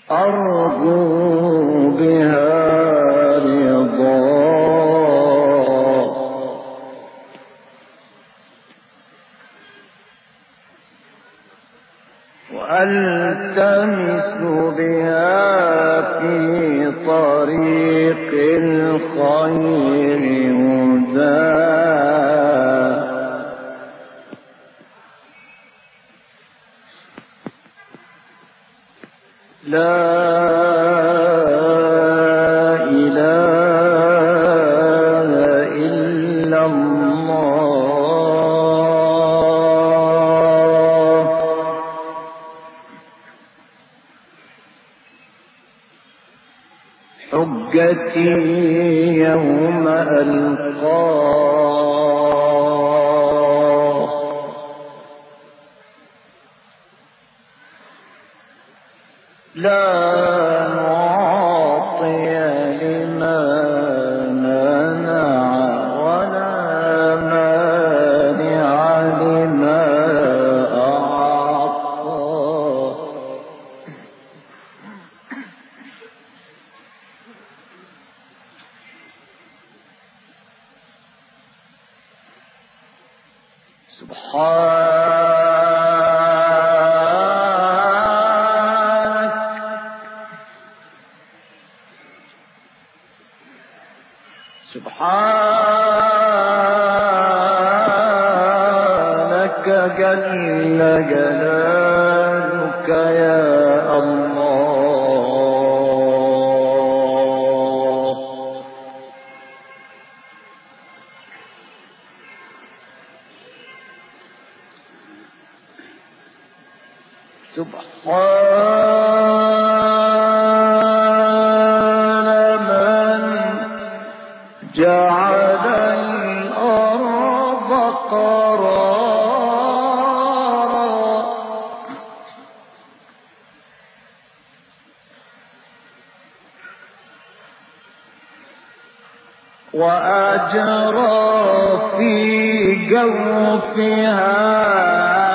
أرجو بها رضا وألتمس بها في طريق الخير هدى لا إله إلا الله حجتي يوم ألقاه لا معطي لما منع ولا مانع لما أعطى سبحانك جل جلالك يا الله سبحان من جعل الأرض قرارا وأجرى في جوفها